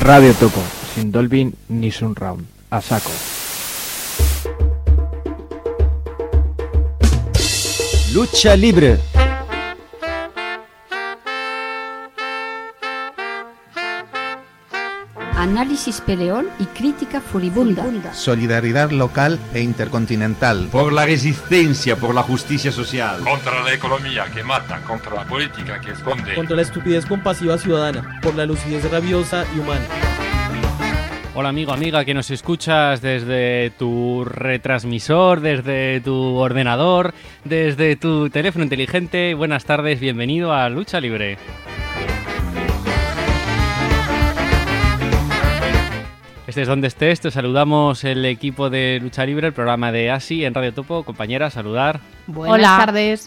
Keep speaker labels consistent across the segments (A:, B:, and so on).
A: Radio Topo, sin Dolby ni Surround, a saco.
B: Lucha libre.
C: Análisis peleón y crítica furibunda.
D: Solidaridad local e intercontinental.
E: Por la resistencia, por la justicia social.
F: Contra la economía que mata, contra la política que esconde.
G: Contra la estupidez compasiva ciudadana, por la lucidez rabiosa y humana.
H: Hola amigo, amiga, que nos escuchas desde tu retransmisor, desde tu ordenador, desde tu teléfono inteligente. Buenas tardes, bienvenido a Lucha Libre. Estés donde estés, te saludamos el equipo de Lucha Libre, el programa de ASI en Radio Topo. Compañera, saludar.
I: Buenas tardes.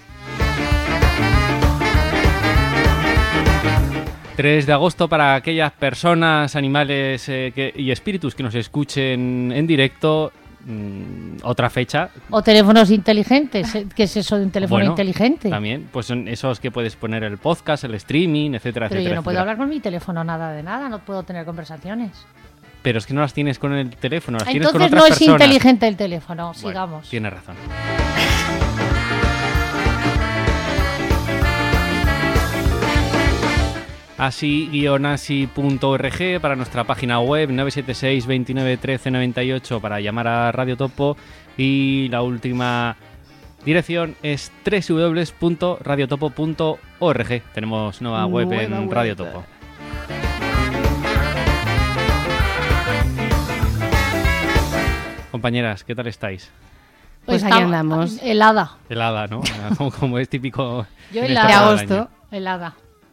H: 3 de agosto para aquellas personas, animales y espíritus que nos escuchen en directo. Otra fecha.
I: O teléfonos inteligentes. ¿Qué es eso de un teléfono inteligente?
H: También, pues son esos que puedes poner el podcast, el streaming, etcétera,
I: Pero
H: etcétera.
I: yo no puedo hablar con mi teléfono nada de nada, no puedo tener conversaciones.
H: Pero es que no las tienes con el teléfono, las tienes con otras
I: Entonces
H: personas.
I: no es inteligente el teléfono,
H: Bueno,
I: sigamos.
H: Tienes razón. Así-asi.org para nuestra página web, 976 29 13 98 para llamar a Radio Topo, y la última dirección es www.radiotopo.org. Tenemos nueva web en Radio Topo. Compañeras, ¿qué tal estáis?
I: Pues aquí andamos. Helada,
H: ¿no? Como es típico.
I: Yo
H: en
I: helada.
H: esta
I: De
H: hora del
I: agosto,
H: año.
I: helada.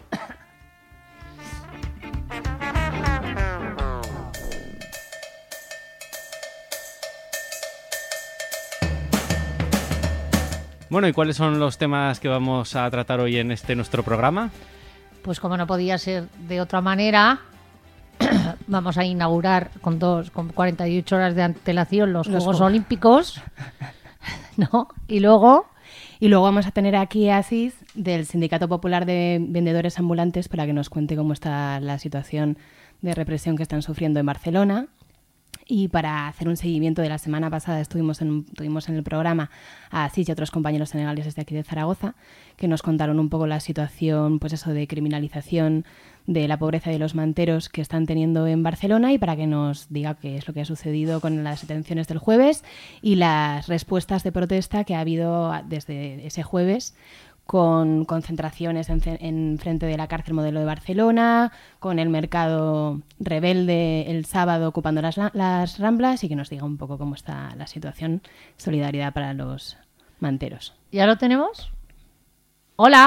H: Bueno, ¿y cuáles son los temas que vamos a tratar hoy en nuestro programa?
I: Pues como no podía ser de otra manera, vamos a inaugurar con 48 horas de antelación los Juegos Olímpicos, ¿no? Y luego
J: vamos a tener aquí a Asís del Sindicato Popular de Vendedores Ambulantes para que nos cuente cómo está la situación de represión que están sufriendo en Barcelona. Y para hacer un seguimiento de la semana pasada tuvimos en el programa a Asís y a otros compañeros senegaleses de aquí de Zaragoza que nos contaron un poco la situación, pues eso, de criminalización de la pobreza de los manteros que están teniendo en Barcelona, y para que nos diga qué es lo que ha sucedido con las detenciones del jueves y las respuestas de protesta que ha habido desde ese jueves, con concentraciones en frente de la cárcel modelo de Barcelona, con el mercado rebelde el sábado ocupando las Ramblas, y que nos diga un poco cómo está la situación. Solidaridad para los manteros.
I: ¿Ya lo tenemos? ¡Hola!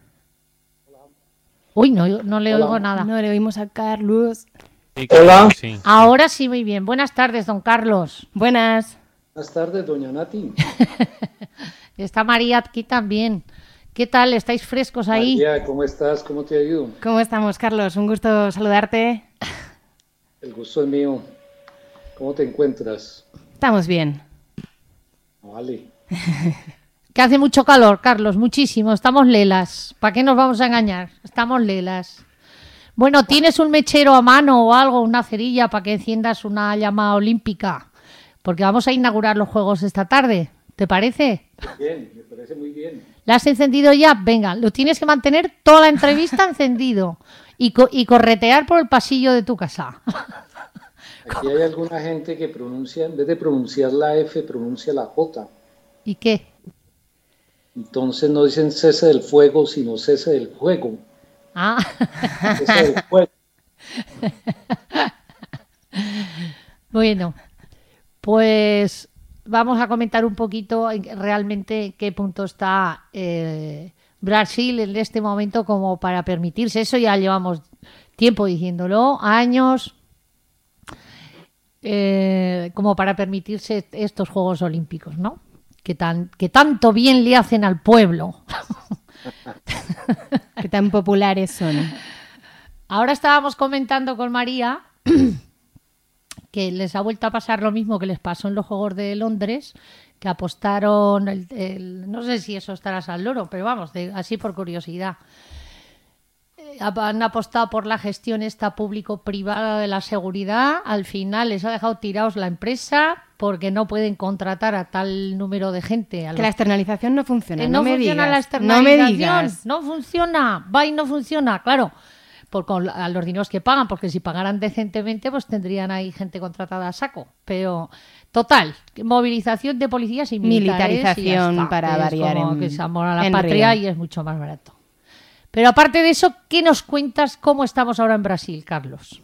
I: Uy, no le oigo nada.
J: No le oímos a Carlos.
A: Hola.
H: Sí.
I: Ahora sí, muy bien. Buenas tardes, don Carlos.
J: Buenas.
K: Buenas tardes, doña Nati.
I: Está María aquí también. ¿Qué tal? ¿Estáis frescos ahí?
K: María, ¿cómo estás? ¿Cómo te ha ido?
J: ¿Cómo estamos, Carlos? Un gusto saludarte.
K: El gusto es mío. ¿Cómo te encuentras?
J: Estamos bien.
K: Vale.
I: Que hace mucho calor, Carlos, muchísimo. Estamos lelas. ¿Para qué nos vamos a engañar? Estamos lelas. Bueno, ¿tienes un mechero a mano o algo, una cerilla para que enciendas una llama olímpica? Porque vamos a inaugurar los Juegos esta tarde. ¿Te parece?
K: Bien, me parece muy bien.
I: ¿La has encendido ya? Venga, lo tienes que mantener toda la entrevista encendido y corretear por el pasillo de tu casa.
K: Aquí hay alguna gente que pronuncia, en vez de pronunciar la F, pronuncia la J.
I: ¿Y qué?
K: Entonces no dicen cese del fuego, sino cese del juego.
I: Ah.
K: Cese del juego.
I: Bueno, pues vamos a comentar un poquito realmente en qué punto está Brasil en este momento como para permitirse. Eso ya llevamos tiempo diciéndolo, años, como para permitirse estos Juegos Olímpicos, ¿no? Que tanto bien le hacen al pueblo.
J: Qué tan populares son.
I: Ahora estábamos comentando con María que les ha vuelto a pasar lo mismo que les pasó en los Juegos de Londres, que apostaron, no sé si eso estará al loro, pero vamos, así por curiosidad. han apostado por la gestión esta público-privada de la seguridad. Al final les ha dejado tirados la empresa porque no pueden contratar a tal número de gente.
J: Que la externalización no funciona.
I: No
J: me
I: funciona
J: digas,
I: la externalización.
J: No me digas.
I: No funciona. Va y no funciona. Claro, a los dineros que pagan, porque si pagaran decentemente, pues tendrían ahí gente contratada a saco. Pero, total, movilización de policías y militares.
J: Militarización
I: y ya está,
J: para variar.
I: Que se amor a la patria y es mucho más barato. Pero aparte de eso, ¿qué nos cuentas? ¿Cómo estamos ahora en Brasil, Carlos?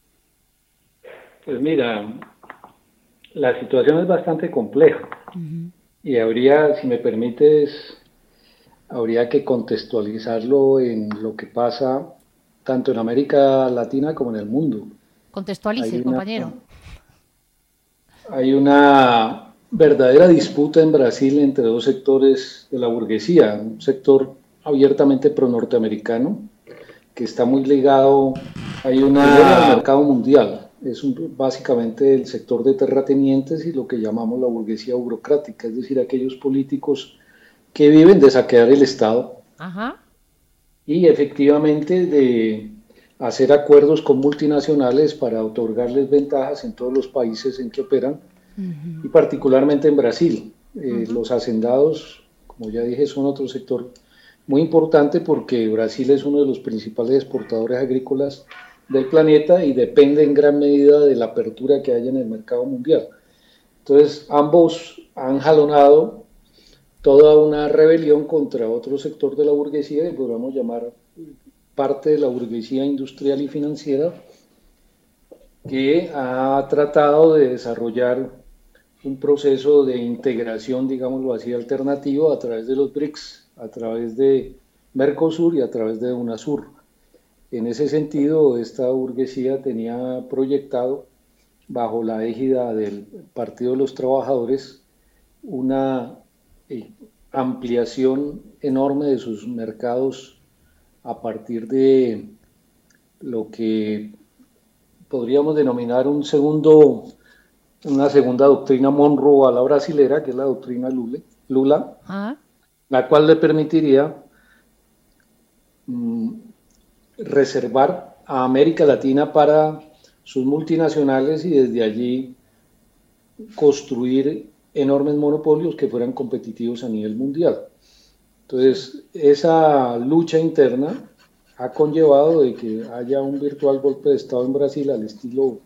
K: Pues mira, la situación es bastante compleja. Y habría, si me permites, habría que contextualizarlo en lo que pasa tanto en América Latina como en el mundo.
I: Contextualice, compañero.
K: Hay una verdadera disputa en Brasil entre dos sectores de la burguesía, un sector abiertamente pro-norteamericano, que está muy ligado al mercado mundial. Es básicamente el sector de terratenientes y lo que llamamos la burguesía burocrática, es decir, aquellos políticos que viven de saquear el Estado.
I: Ajá.
K: Y efectivamente de hacer acuerdos con multinacionales para otorgarles ventajas en todos los países en que operan, y particularmente en Brasil. Los hacendados, como ya dije, son otro sector muy importante porque Brasil es uno de los principales exportadores agrícolas del planeta y depende en gran medida de la apertura que haya en el mercado mundial. Entonces, ambos han jalonado toda una rebelión contra otro sector de la burguesía que podríamos llamar parte de la burguesía industrial y financiera, que ha tratado de desarrollar un proceso de integración, digámoslo así, alternativo a través de los BRICS, a través de Mercosur y a través de UNASUR. En ese sentido, esta burguesía tenía proyectado, bajo la égida del Partido de los Trabajadores, una ampliación enorme de sus mercados a partir de lo que podríamos denominar una segunda doctrina Monroe a la brasilera, que es la doctrina Lula, la cual le permitiría reservar a América Latina para sus multinacionales y desde allí construir enormes monopolios que fueran competitivos a nivel mundial. Entonces, esa lucha interna ha conllevado de que haya un virtual golpe de Estado en Brasil al estilo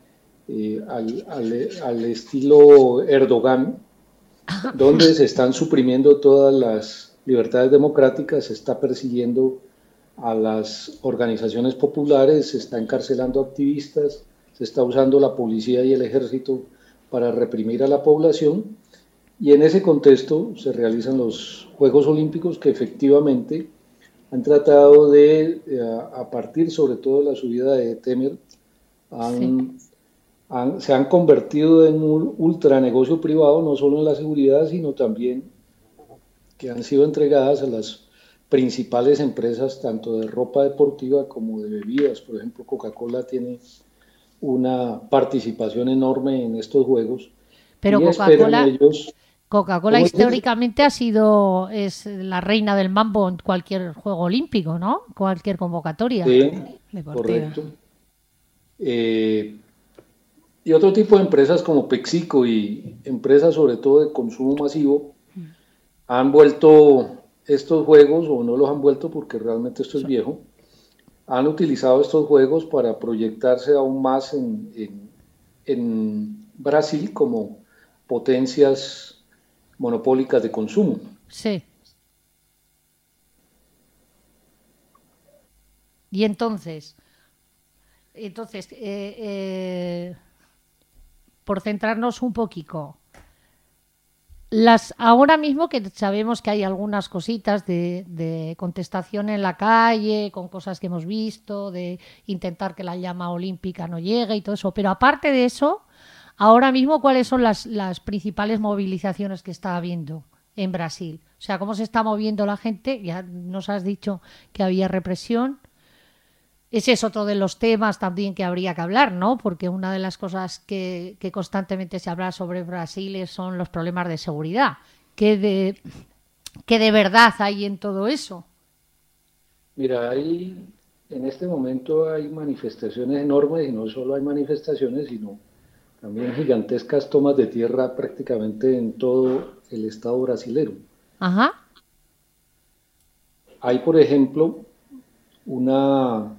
K: Erdogan, donde se están suprimiendo todas las libertades democráticas, se está persiguiendo a las organizaciones populares, se está encarcelando activistas, se está usando la policía y el ejército para reprimir a la población, y en ese contexto se realizan los Juegos Olímpicos que efectivamente han tratado de, a partir sobre todo de la subida de Temer, se han convertido en un ultranegocio privado, no solo en la seguridad, sino también que han sido entregadas a las principales empresas, tanto de ropa deportiva como de bebidas. Por ejemplo, Coca-Cola tiene una participación enorme en estos Juegos.
I: Pero Coca-Cola históricamente es la reina del mambo en cualquier juego olímpico, ¿no? Cualquier convocatoria.
K: Sí, correcto. Y otro tipo de empresas como PepsiCo y empresas sobre todo de consumo masivo han vuelto estos juegos, o no los han vuelto porque realmente esto es viejo, han utilizado estos juegos para proyectarse aún más en Brasil como potencias monopólicas de consumo.
I: Sí. Y entonces por centrarnos un poquito, ahora mismo que sabemos que hay algunas cositas de contestación en la calle, con cosas que hemos visto, de intentar que la llama olímpica no llegue y todo eso, pero aparte de eso, ahora mismo, ¿cuáles son las principales movilizaciones que está habiendo en Brasil? O sea, ¿cómo se está moviendo la gente? Ya nos has dicho que había represión. Ese es otro de los temas también que habría que hablar, ¿no? Porque una de las cosas que constantemente se habla sobre Brasil son los problemas de seguridad. ¿Qué de verdad hay en todo eso?
K: Mira, hay en este momento hay manifestaciones enormes y no solo hay manifestaciones, sino también gigantescas tomas de tierra prácticamente en todo el estado brasilero.
I: Ajá.
K: Hay, por ejemplo, una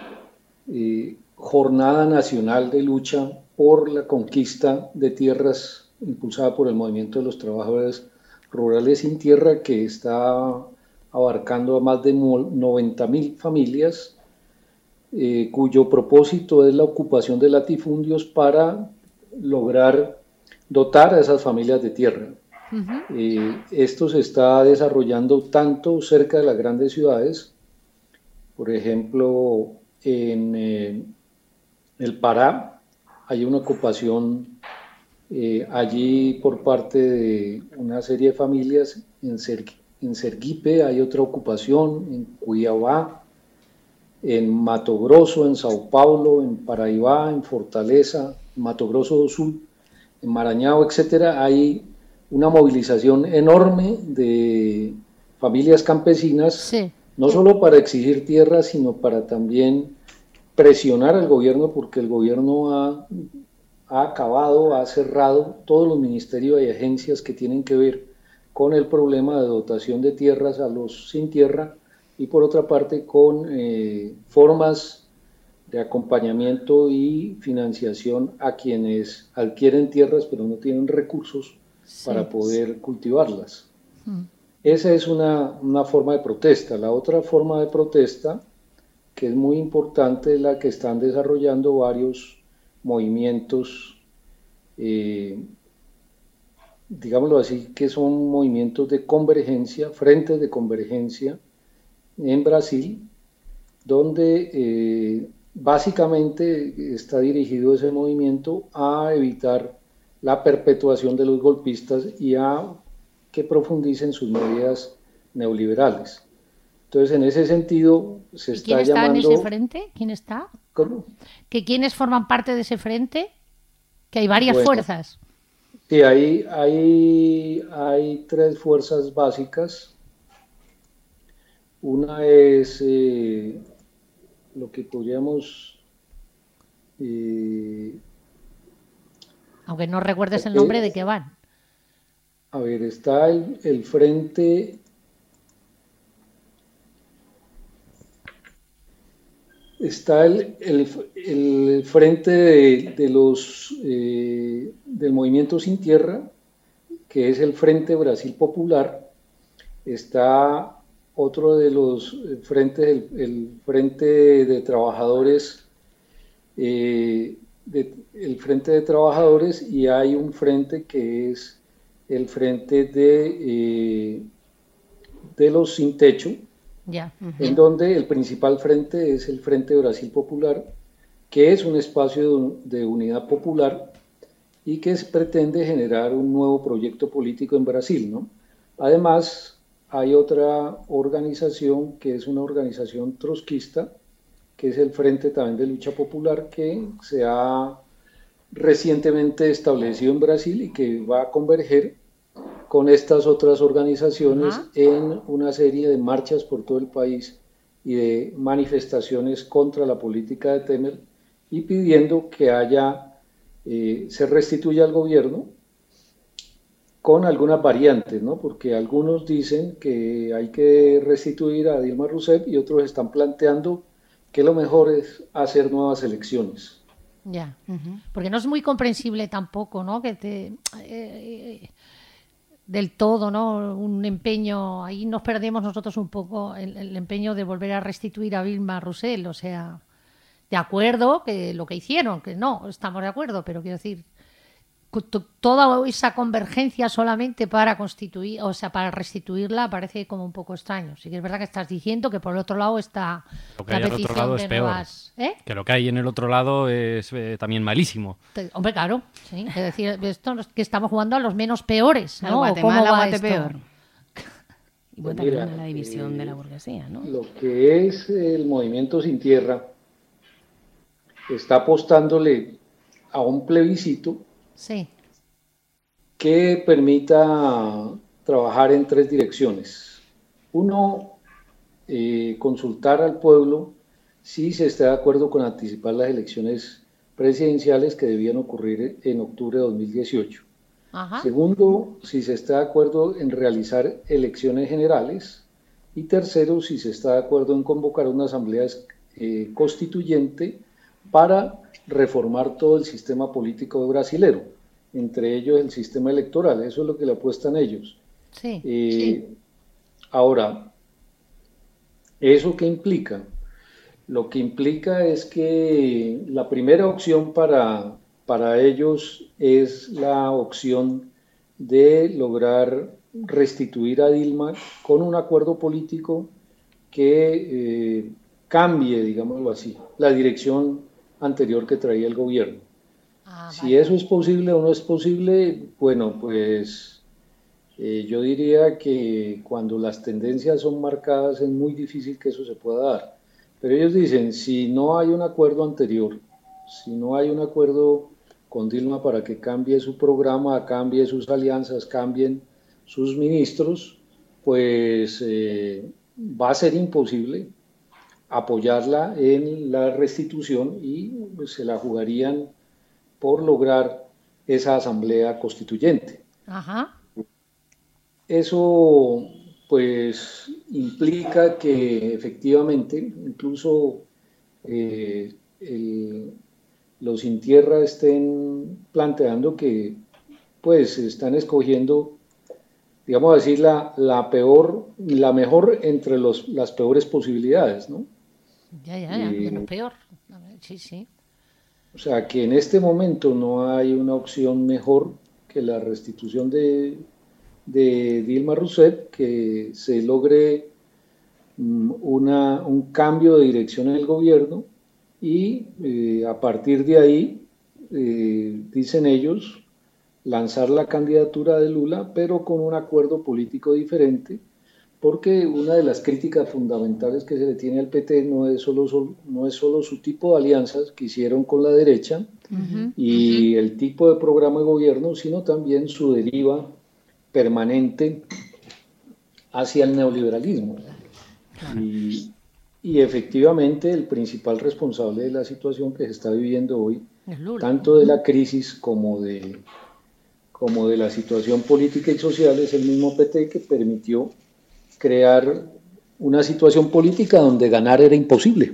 K: jornada nacional de lucha por la conquista de tierras impulsada por el movimiento de los trabajadores rurales sin tierra, que está abarcando a más de 90.000 familias, cuyo propósito es la ocupación de latifundios para lograr dotar a esas familias de tierra. Esto se está desarrollando tanto cerca de las grandes ciudades, por ejemplo, en el Pará hay una ocupación allí por parte de una serie de familias, en Sergipe hay otra ocupación, en Cuiabá, en Mato Grosso, en Sao Paulo, en Paraíba, en Fortaleza, Mato Grosso do Sul, en Maranhão, etcétera. Hay una movilización enorme de familias campesinas,
I: Sí.
K: no solo para exigir tierra, sino para también presionar al gobierno, porque el gobierno ha acabado, ha cerrado todos los ministerios y agencias que tienen que ver con el problema de dotación de tierras a los sin tierra, y por otra parte con formas de acompañamiento y financiación a quienes adquieren tierras pero no tienen recursos para poder cultivarlas. Esa es una forma de protesta. La otra forma de protesta, que es muy importante, es la que están desarrollando varios movimientos, digámoslo así, que son movimientos de convergencia, frentes de convergencia en Brasil, donde básicamente está dirigido ese movimiento a evitar la perpetuación de los golpistas y a que profundicen sus medidas neoliberales. Entonces, en ese sentido, se está
I: ¿Quién está
K: llamando...
I: en ese frente? ¿Quién está?
K: ¿Cómo?
I: ¿Que quiénes forman parte de ese frente? Que hay varias fuerzas.
K: Sí, hay tres fuerzas básicas. Una es lo que podríamos...
I: Aunque no recuerdes el nombre de qué van.
K: A ver, está el frente... Está el frente del Movimiento Sin Tierra, que es el Frente Brasil Popular. Está otro de los frentes, el Frente de Trabajadores, el Frente de Trabajadores, y hay un frente que es el Frente de los Sin Techo, en donde el principal frente es el Frente Brasil Popular, que es un espacio de unidad popular y que pretende generar un nuevo proyecto político en Brasil, ¿no? Además, hay otra organización que es una organización trotskista, que es el Frente también de Lucha Popular, que se ha recientemente establecido en Brasil y que va a converger con estas otras organizaciones en una serie de marchas por todo el país y de manifestaciones contra la política de Temer, y pidiendo que se restituya al gobierno con algunas variantes, ¿no? Porque algunos dicen que hay que restituir a Dilma Rousseff y otros están planteando que lo mejor es hacer nuevas elecciones.
I: Ya, porque no es muy comprensible tampoco, ¿no? Que del todo, ¿no? Un empeño, ahí nos perdemos nosotros un poco el empeño de volver a restituir a Dilma Rousseff, o sea, de acuerdo que lo que hicieron, que no estamos de acuerdo, pero quiero decir, toda esa convergencia solamente para constituir, o sea, para restituirla, parece como un poco extraño. Sí que es verdad que estás diciendo que por el otro lado está
H: lo que hay al otro lado es peor.
I: Nuevas,
H: que lo que hay en el otro lado es también malísimo.
I: Hombre, claro, sí. Es decir, esto que estamos jugando a los menos peores, ¿no?
J: Guatemala, Guatepeor. Y
K: Pues
J: mira, la división de la burguesía, ¿no?
K: Lo que es el Movimiento Sin Tierra está apostándole a un plebiscito que permita trabajar en tres direcciones. Uno, consultar al pueblo si se está de acuerdo con anticipar las elecciones presidenciales que debían ocurrir en octubre de 2018.
I: Ajá.
K: Segundo, si se está de acuerdo en realizar elecciones generales. Y tercero, si se está de acuerdo en convocar una asamblea constituyente para reformar todo el sistema político brasilero, entre ellos el sistema electoral. Eso es lo que le apuestan ellos.
I: Sí.
K: Ahora, ¿eso qué implica? Lo que implica es que la primera opción para ellos es la opción de lograr restituir a Dilma con un acuerdo político que cambie, digámoslo así, la dirección anterior que traía el gobierno. Si eso es posible o no es posible, bueno, pues yo diría que cuando las tendencias son marcadas es muy difícil que eso se pueda dar. Pero ellos dicen, si no hay un acuerdo anterior, si no hay un acuerdo con Dilma para que cambie su programa, cambie sus alianzas, cambien sus ministros, pues va a ser imposible apoyarla en la restitución y pues, se la jugarían por lograr esa asamblea constituyente.
I: Ajá.
K: Eso pues implica que efectivamente incluso los Intierra estén planteando que pues están escogiendo, digamos así, la mejor entre las peores posibilidades, ¿no?
I: Menos peor. Sí.
K: O sea, que en este momento no hay una opción mejor que la restitución de Dilma Rousseff, que se logre un cambio de dirección en el gobierno y a partir de ahí, dicen ellos, lanzar la candidatura de Lula, pero con un acuerdo político diferente, porque una de las críticas fundamentales que se le tiene al PT no es solo su tipo de alianzas que hicieron con la derecha y el tipo de programa de gobierno, sino también su deriva permanente hacia el neoliberalismo. Y efectivamente el principal responsable de la situación que se está viviendo hoy, tanto de la crisis como de la situación política y social, es el mismo PT que permitió crear una situación política donde ganar era imposible.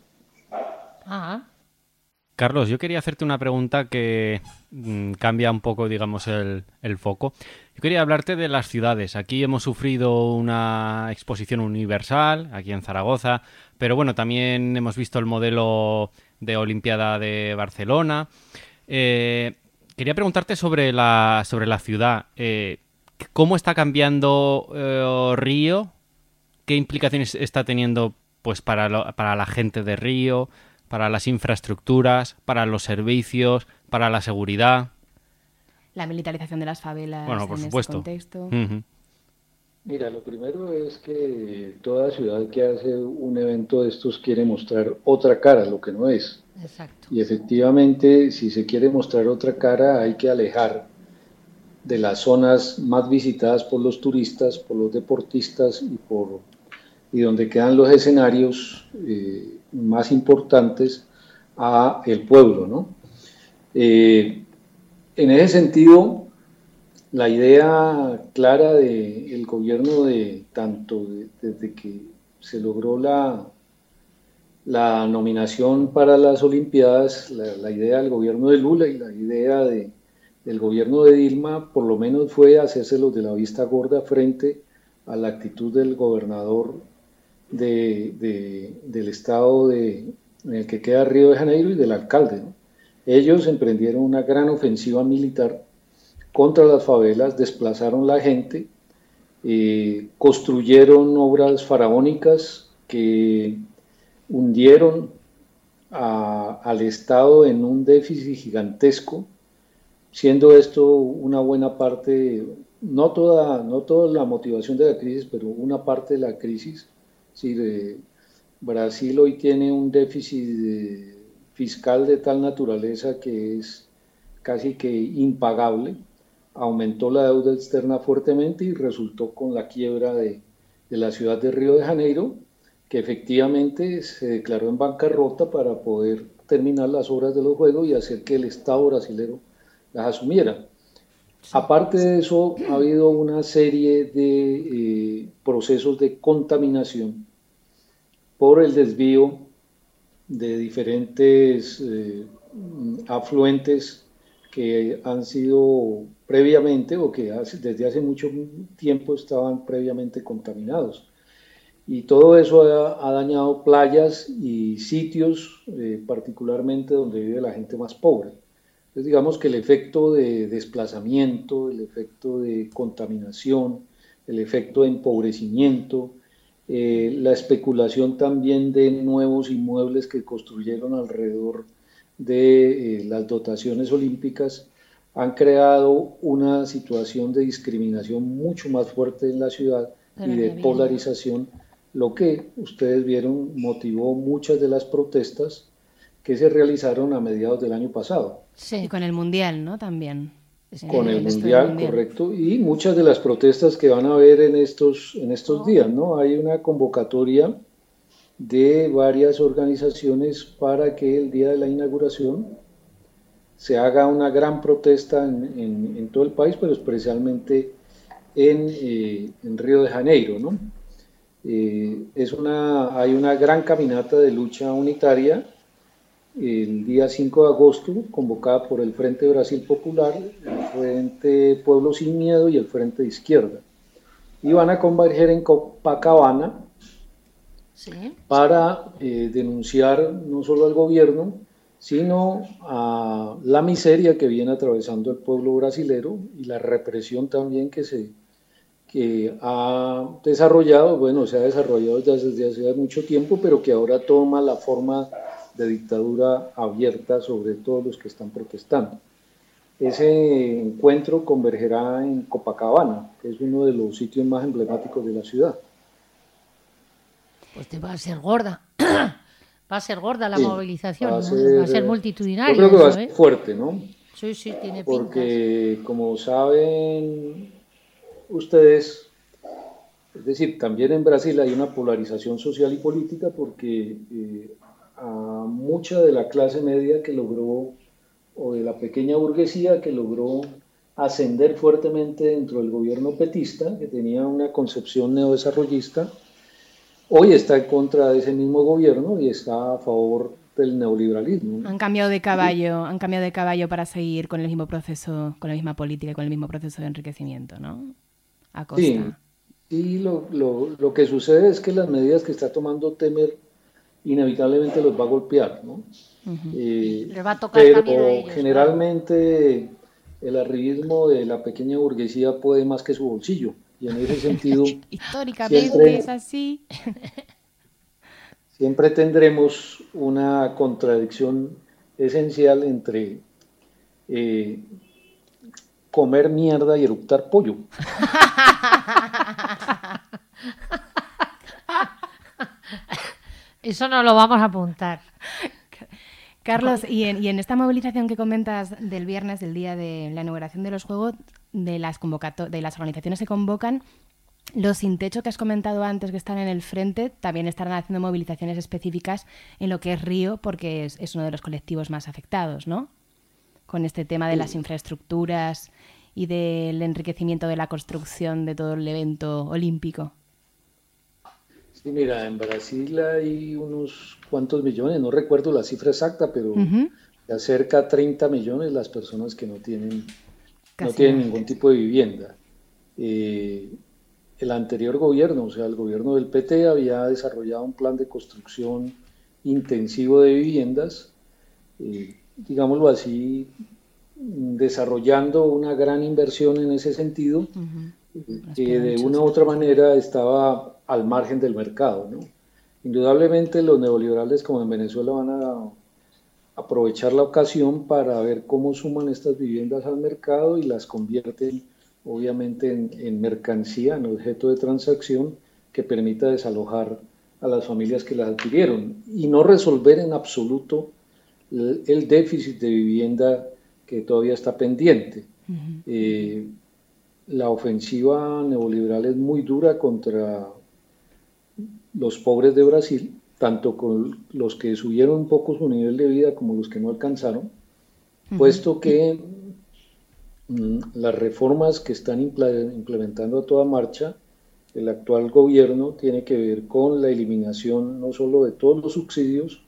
H: Carlos, yo quería hacerte una pregunta que cambia un poco, digamos, el foco. Yo quería hablarte de las ciudades. Aquí hemos sufrido una exposición universal, aquí en Zaragoza, pero bueno, también hemos visto el modelo de Olimpiada de Barcelona. Quería preguntarte sobre la ciudad. ¿Cómo está cambiando Río? ¿Qué implicaciones está teniendo pues para la gente de Río, para las infraestructuras, para los servicios, para la seguridad?
J: La militarización de las favelas,
H: bueno, por
J: en
H: supuesto.
J: este contexto.
K: Mira, lo primero es que toda ciudad que hace un evento de estos quiere mostrar otra cara, lo que no es.
I: Exacto.
K: Y efectivamente, si se quiere mostrar otra cara, hay que alejar de las zonas más visitadas por los turistas, por los deportistas y donde quedan los escenarios más importantes a el pueblo, ¿no? En ese sentido, la idea clara del gobierno desde que se logró la nominación para las Olimpiadas, la idea del gobierno de Lula y la idea del gobierno de Dilma, por lo menos fue hacérselos de la vista gorda frente a la actitud del gobernador del estado en el que queda Río de Janeiro y del alcalde, ¿no? Ellos emprendieron una gran ofensiva militar contra las favelas, desplazaron la gente, construyeron obras faraónicas que hundieron al Estado en un déficit gigantesco, siendo esto una buena parte, no toda la motivación de la crisis, pero una parte de la crisis. Es decir, Brasil hoy tiene un déficit fiscal de tal naturaleza que es casi que impagable, aumentó la deuda externa fuertemente y resultó con la quiebra de la ciudad de Río de Janeiro, que efectivamente se declaró en bancarrota para poder terminar las obras de los juegos y hacer que el Estado brasilero las asumiera. Aparte de eso, ha habido una serie de procesos de contaminación por el desvío de diferentes afluentes que han sido previamente o que desde hace mucho tiempo estaban previamente contaminados. Y todo eso ha dañado playas y sitios, particularmente donde vive la gente más pobre. Entonces digamos que el efecto de desplazamiento, el efecto de contaminación, el efecto de empobrecimiento, la especulación también de nuevos inmuebles que construyeron alrededor de las dotaciones olímpicas han creado una situación de discriminación mucho más fuerte en la ciudad y de polarización, lo que ustedes vieron motivó muchas de las protestas que se realizaron a mediados del año pasado.
J: Sí, y con el Mundial, ¿no? También.
K: Con el mundial, correcto, y muchas de las protestas que van a haber en estos días, ¿no? Hay una convocatoria de varias organizaciones para que el día de la inauguración se haga una gran protesta en todo el país, pero especialmente en Río de Janeiro, ¿no? Hay una gran caminata de lucha unitaria el día 5 de agosto, convocada por el Frente Brasil Popular, el Frente Pueblo Sin Miedo y el Frente de Izquierda. Y van a converger en Copacabana para denunciar no solo al gobierno, sino a la miseria que viene atravesando el pueblo brasilero y la represión también que se ha desarrollado, se ha desarrollado desde hace mucho tiempo, pero que ahora toma la forma de dictadura abierta sobre todos los que están protestando. Ese encuentro convergerá en Copacabana, que es uno de los sitios más emblemáticos de la ciudad.
I: Pues te va a ser gorda. Va a ser gorda la movilización,
K: va
I: a ser multitudinaria.
K: Yo creo que va a ser fuerte, ¿no?
I: Sí, tiene pinta.
K: Porque, como saben ustedes, es decir, también en Brasil hay una polarización social y política porque a mucha de la clase media que logró, o de la pequeña burguesía que logró ascender fuertemente dentro del gobierno petista, que tenía una concepción neodesarrollista, hoy está en contra de ese mismo gobierno y está a favor del neoliberalismo.
J: Han cambiado de caballo para seguir con el mismo proceso, con la misma política y con el mismo proceso de enriquecimiento, ¿no? A costa.
K: Sí, y lo que sucede es que las medidas que está tomando Temer inevitablemente los va a golpear, ¿no?
I: Les va a tocar
K: pero
I: también a ellos,
K: generalmente el arribismo de la pequeña burguesía puede más que su bolsillo, y en ese sentido
J: históricamente es así.
K: Siempre tendremos una contradicción esencial entre comer mierda y eructar pollo.
I: Eso no lo vamos a apuntar.
J: Carlos, y en esta movilización que comentas del viernes, del día de la inauguración de los Juegos, de las organizaciones que convocan, los sin techo que has comentado antes que están en el frente también estarán haciendo movilizaciones específicas en lo que es Río, porque es uno de los colectivos más afectados, ¿no? Con este tema de las infraestructuras y del enriquecimiento de la construcción de todo el evento olímpico.
K: Sí, mira, en Brasil hay unos cuantos millones, no recuerdo la cifra exacta, pero se acerca a 30 millones las personas que no tienen ningún tipo de vivienda. El anterior gobierno, o sea, el gobierno del PT, había desarrollado un plan de construcción intensivo de viviendas, digámoslo así, desarrollando una gran inversión en ese sentido, que de una u otra manera estaba al margen del mercado, ¿no? Indudablemente los neoliberales, como en Venezuela, van a aprovechar la ocasión para ver cómo suman estas viviendas al mercado y las convierten obviamente en mercancía, en objeto de transacción que permita desalojar a las familias que las adquirieron y no resolver en absoluto el déficit de vivienda que todavía está pendiente. La ofensiva neoliberal es muy dura contra los pobres de Brasil, tanto con los que subieron un poco su nivel de vida como los que no alcanzaron, puesto que las reformas que están implementando a toda marcha el actual gobierno tiene que ver con la eliminación no solo de todos los subsidios,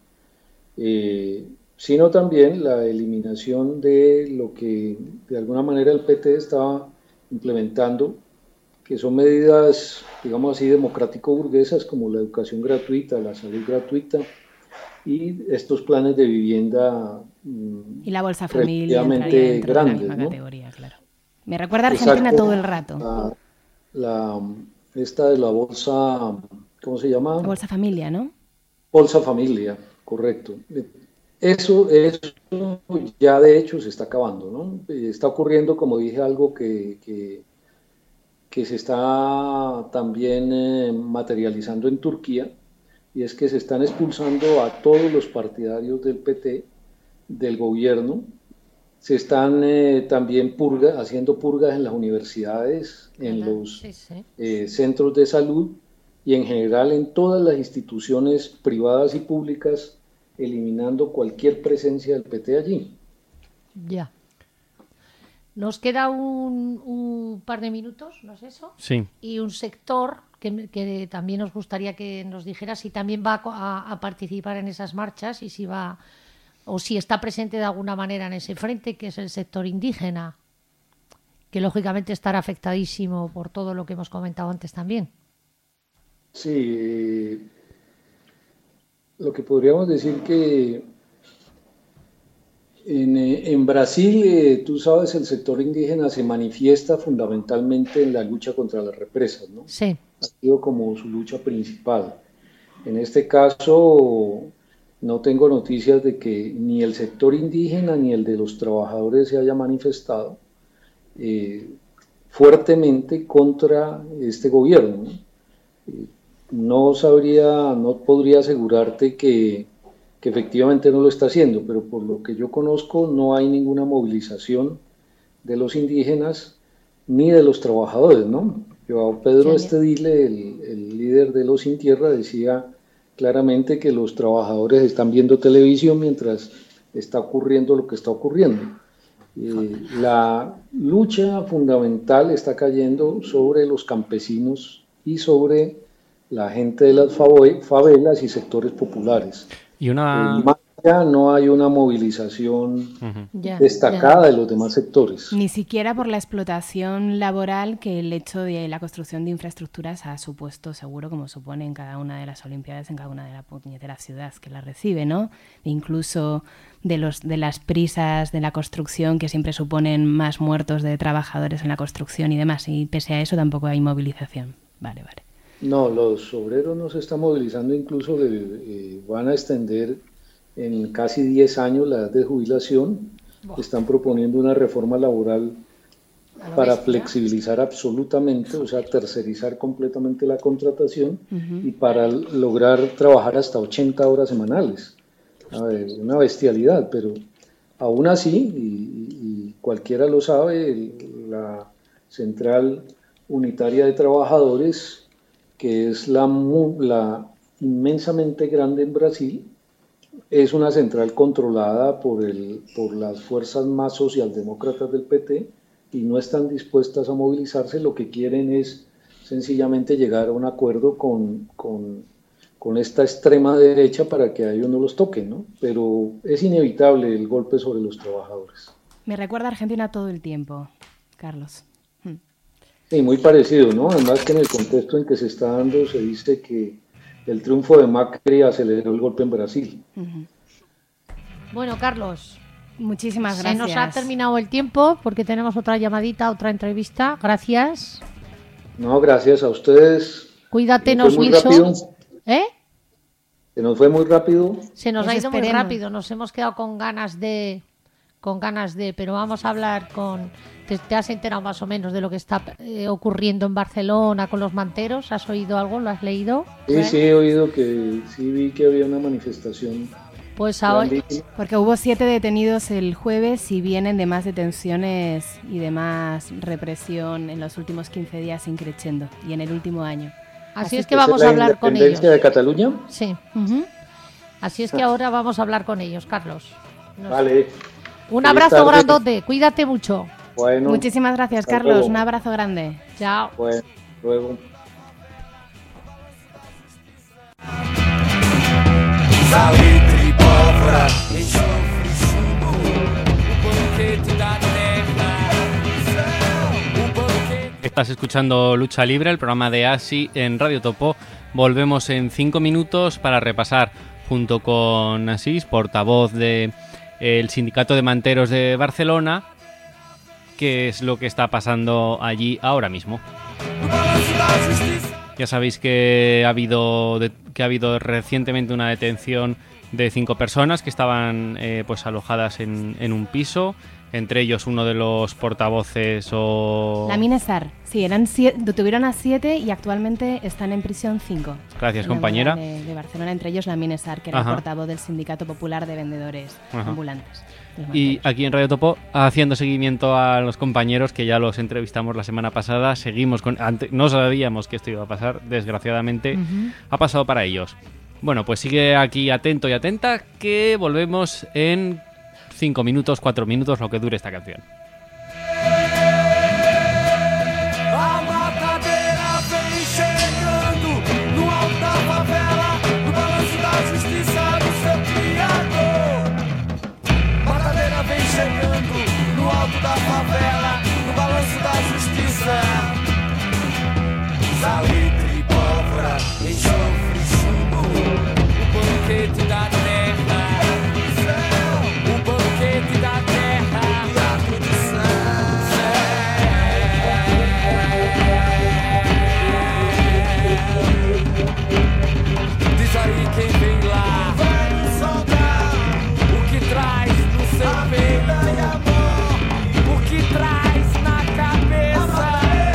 K: sino también la eliminación de lo que de alguna manera el PT estaba implementando, que son medidas, digamos así, democrático-burguesas como la educación gratuita, la salud gratuita y estos planes de vivienda
J: y la Bolsa Familia
K: relativamente grandes,
J: de la misma
K: ¿no?
J: categoría, claro. Me recuerda a Argentina. Exacto. Todo el rato.
K: Esta de la Bolsa, ¿cómo se llama?
J: La Bolsa Familia, ¿no?
K: Bolsa Familia, correcto. Eso ya de hecho se está acabando, ¿no? Está ocurriendo, como dije, algo que se está también materializando en Turquía, y es que se están expulsando a todos los partidarios del PT, del gobierno. Se están también haciendo purgas en las universidades, en los centros de salud y en general en todas las instituciones privadas y públicas, eliminando cualquier presencia del PT allí.
I: Ya. Nos queda un par de minutos, ¿no es eso?
H: Sí.
I: Y un sector que también nos gustaría que nos dijera si también va a participar en esas marchas y si va o si está presente de alguna manera en ese frente, que es el sector indígena, que lógicamente estará afectadísimo por todo lo que hemos comentado antes también.
K: Sí, lo que podríamos decir que en Brasil, tú sabes, el sector indígena se manifiesta fundamentalmente en la lucha contra las represas, ¿no?
I: Sí.
K: Ha sido como su lucha principal. En este caso, no tengo noticias de que ni el sector indígena ni el de los trabajadores se haya manifestado fuertemente contra este gobierno. No podría asegurarte que efectivamente no lo está haciendo, pero por lo que yo conozco no hay ninguna movilización de los indígenas ni de los trabajadores, ¿no? Joao Pedro Estedile, el líder de los Sin Tierra, decía claramente que los trabajadores están viendo televisión mientras está ocurriendo lo que está ocurriendo. La lucha fundamental está cayendo sobre los campesinos y sobre la gente de las favelas y sectores populares.
H: Y una...
K: Ya no hay una movilización destacada de los demás sectores.
J: Ni siquiera por la explotación laboral que el hecho de la construcción de infraestructuras ha supuesto, seguro, como supone en cada una de las Olimpiadas, en cada una de las puñeteras ciudades que las recibe, ¿no? E incluso de las prisas de la construcción que siempre suponen más muertos de trabajadores en la construcción y demás. Y pese a eso tampoco hay movilización. Vale.
K: No, los obreros no se están movilizando, incluso van a extender en casi 10 años la edad de jubilación. Están proponiendo una reforma laboral para flexibilizar absolutamente, o sea, tercerizar completamente la contratación y para lograr trabajar hasta 80 horas semanales. A ver, una bestialidad, pero aún así, y cualquiera lo sabe, la Central Unitaria de Trabajadores, que es la inmensamente grande en Brasil, es una central controlada por las fuerzas más socialdemócratas del PT y no están dispuestas a movilizarse. Lo que quieren es sencillamente llegar a un acuerdo con esta extrema derecha para que a ellos no los toquen, ¿no? Pero es inevitable el golpe sobre los trabajadores.
J: Me recuerda a Argentina todo el tiempo, Carlos.
K: Sí, muy parecido, ¿no? Además que en el contexto en que se está dando se dice que el triunfo de Macri aceleró el golpe en Brasil.
I: Bueno, Carlos,
J: muchísimas gracias.
I: Se nos ha terminado el tiempo porque tenemos otra llamadita, otra entrevista. Gracias.
K: No, gracias a ustedes.
I: Cuídate, Wilson.
K: Se nos fue muy rápido.
I: Se nos ha ido muy rápido. Nos hemos quedado con ganas de, pero vamos a hablar ¿Te has enterado más o menos de lo que está ocurriendo en Barcelona con los manteros? ¿Has oído algo? ¿Lo has leído?
K: Sí, he oído vi que había una manifestación.
I: Pues ahora...
J: Porque hubo 7 detenidos el jueves y vienen de más detenciones y de más represión en los últimos 15 días increciendo y en el último año.
I: Así es que vamos a hablar con ellos.
K: ¿La independencia de Cataluña?
I: Sí. Así es que ahora vamos a hablar con ellos, Carlos.
K: Vale.
I: Un abrazo grandote, cuídate mucho.
J: Bueno. Muchísimas gracias, Carlos. Luego. Un abrazo grande.
I: Chao.
K: Bueno, luego.
H: Estás escuchando Lucha Libre, el programa de ASI en Radio Topo. Volvemos en 5 minutos para repasar, junto con Asís, portavoz del Sindicato de Manteros de Barcelona, qué es lo que está pasando allí ahora mismo. Ya sabéis que ha habido recientemente una detención de 5 personas que estaban pues alojadas en un piso, entre ellos uno de los portavoces o...
J: La Minesar, sí, detuvieron a 7 y actualmente están en prisión 5.
H: Gracias, compañera.
J: De Barcelona, entre ellos la Minesar, que era el portavoz del Sindicato Popular de Vendedores Ambulantes.
H: Y aquí en Radio Topo, haciendo seguimiento a los compañeros que ya los entrevistamos la semana pasada, seguimos no sabíamos que esto iba a pasar, desgraciadamente ha pasado para ellos. Bueno, pues sigue aquí atento y atenta, que volvemos en 5 minutos, 4 minutos, lo que dure esta canción.
L: Salitre e pólvora, enxofre e chumbo, o banquete da terra, o banquete da terra, e a produção. Diz aí quem vem lá, o que traz no seu peito, o que traz na cabeça.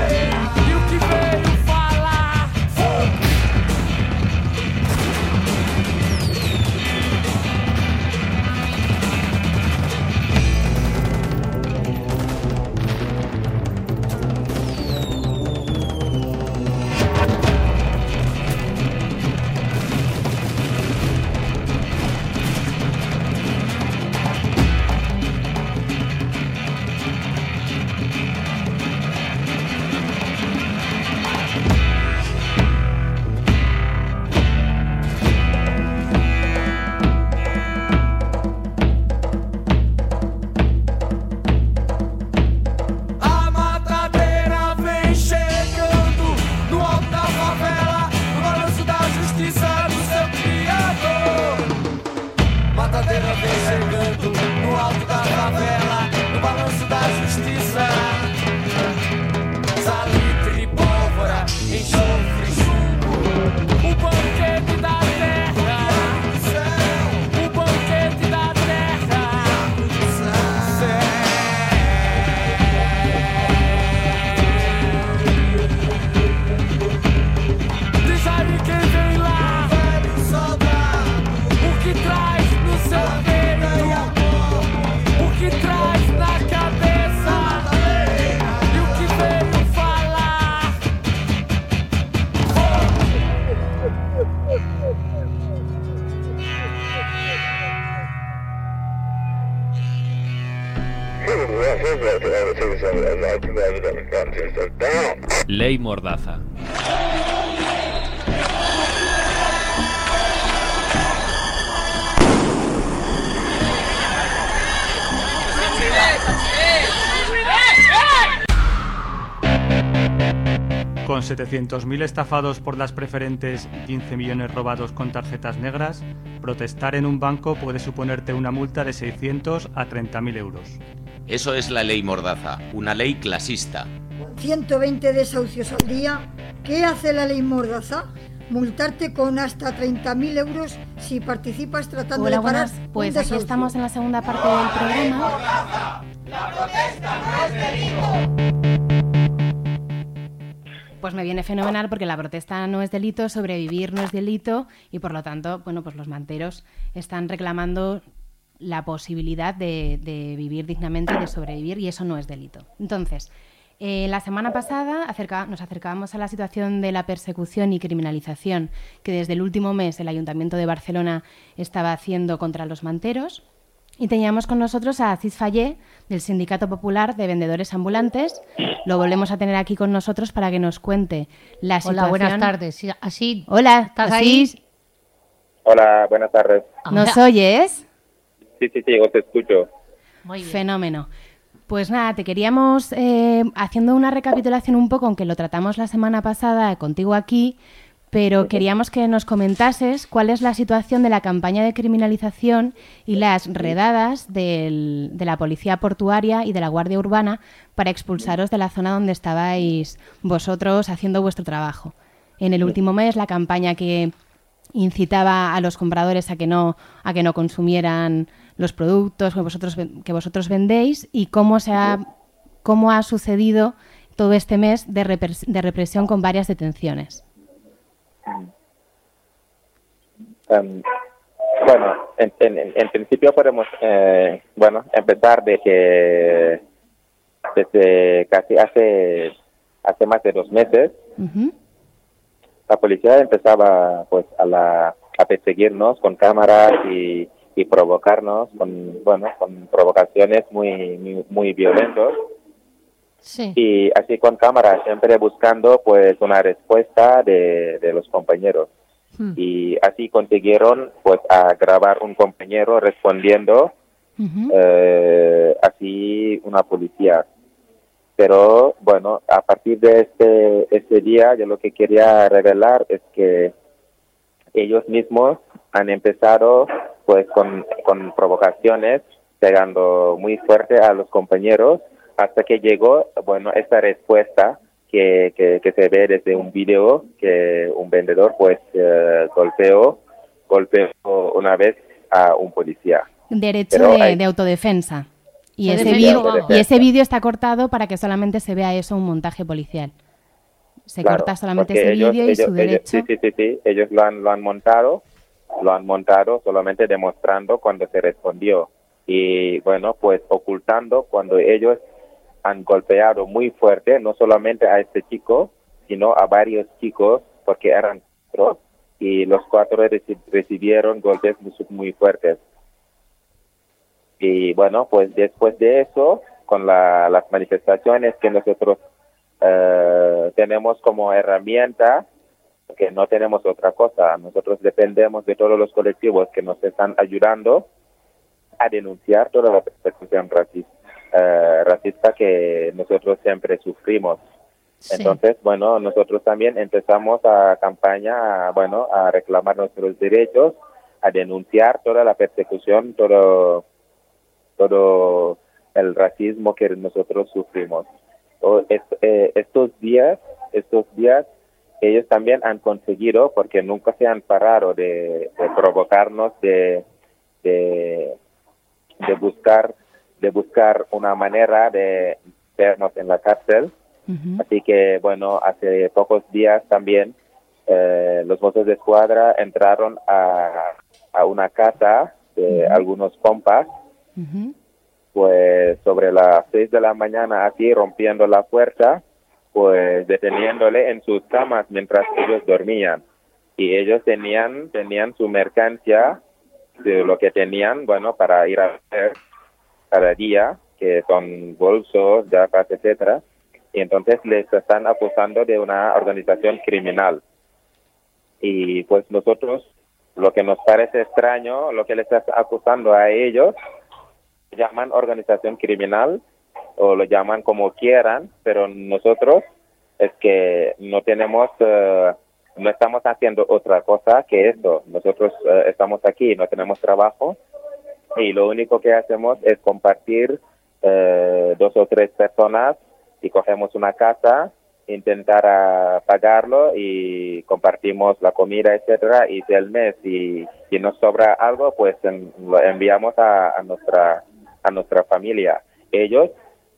H: Ley Mordaza.
M: Con 700.000 estafados por las preferentes y 15 millones robados con tarjetas negras, protestar en un banco puede suponerte una multa de 600 a 30.000 euros.
N: Eso es la ley Mordaza, una ley clasista.
O: 120 desahucios al día. ¿Qué hace la ley Mordaza? Multarte con hasta 30.000 euros si participas tratando de parar.
J: Pues aquí estamos en la segunda parte del programa.
L: ¡La protesta no es delito!
J: Pues me viene fenomenal porque la protesta no es delito, sobrevivir no es delito y por lo tanto, bueno, pues los manteros están reclamando la posibilidad de vivir dignamente y de sobrevivir y eso no es delito. Entonces, La semana pasada nos acercábamos a la situación de la persecución y criminalización que desde el último mes el Ayuntamiento de Barcelona estaba haciendo contra los manteros. Y teníamos con nosotros a Aziz Fallé, del Sindicato Popular de Vendedores Ambulantes. Lo volvemos a tener aquí con nosotros para que nos cuente la situación.
I: Hola, buenas tardes. Así,
J: hola,
I: ¿estás
J: Aziz?
I: ahí?
P: Hola, buenas tardes.
J: ¿Nos oyes?
P: Sí, os escucho.
I: Muy bien.
J: Fenómeno. Pues nada, te queríamos, haciendo una recapitulación un poco, aunque lo tratamos la semana pasada contigo aquí, pero queríamos que nos comentases cuál es la situación de la campaña de criminalización y las redadas de la Policía Portuaria y de la Guardia Urbana para expulsaros de la zona donde estabais vosotros haciendo vuestro trabajo. En el último mes, la campaña que incitaba a los compradores a que no consumieran los productos que vosotros vendéis, y cómo ha sucedido todo este mes de represión con varias detenciones.
P: Bueno, en principio podemos empezar de que desde casi hace más de 2 meses la policía empezaba pues a perseguirnos con cámaras y provocarnos con provocaciones muy violentos.
I: Sí.
P: Y así con cámaras, siempre buscando pues una respuesta de los compañeros. Y así consiguieron pues a grabar un compañero respondiendo así una policía. Pero bueno, a partir de este día, yo lo que quería revelar es que ellos mismos han empezado pues con provocaciones, pegando muy fuerte a los compañeros, hasta que llegó esta respuesta que se ve desde un video que un vendedor pues golpeó una vez a un policía.
J: Derecho de autodefensa. Y ese vídeo está cortado para que solamente se vea eso, un montaje policial. Se corta solamente ese vídeo y su derecho.
P: Sí, ellos lo han montado solamente demostrando cuando se respondió. Y bueno, pues ocultando cuando ellos han golpeado muy fuerte, no solamente a este chico, sino a varios chicos, porque eran 4, y los 4 recibieron golpes muy fuertes. Y bueno, pues después de eso, con las manifestaciones que nosotros tenemos como herramienta, que no tenemos otra cosa, nosotros dependemos de todos los colectivos que nos están ayudando a denunciar toda la persecución racista que nosotros siempre sufrimos. Sí. Entonces, bueno, nosotros también empezamos a campaña, a reclamar nuestros derechos, a denunciar toda la persecución, todo el racismo que nosotros sufrimos. Estos días ellos también han conseguido, porque nunca se han parado de provocarnos, de buscar una manera de vernos en la cárcel. Así que, bueno, hace pocos días también los mozos de escuadra entraron a una casa de algunos compas, pues sobre las 6 de la mañana, así rompiendo la puerta, pues deteniéndole en sus camas mientras ellos dormían. Y ellos tenían su mercancía, de lo que tenían, para ir a ver cada día, que son bolsos, gafas, etcétera. Y entonces les están acusando de una organización criminal. Y pues nosotros, lo que nos parece extraño, lo que les está acusando a ellos, llaman organización criminal o lo llaman como quieran, pero nosotros es que no estamos haciendo otra cosa que eso. Nosotros estamos aquí, no tenemos trabajo, y lo único que hacemos es compartir 2 o 3 personas y cogemos una casa, intentar pagarlo y compartimos la comida, etcétera, y del mes y nos sobra algo, pues lo enviamos a nuestra familia. Ellos,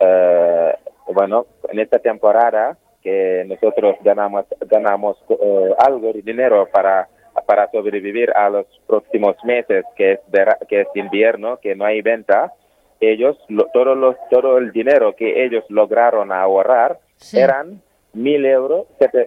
P: en esta temporada que nosotros ganamos algo de dinero para sobrevivir a los próximos meses, que es invierno, que no hay venta, ellos, todo el dinero que ellos lograron ahorrar eran 1.000 euros,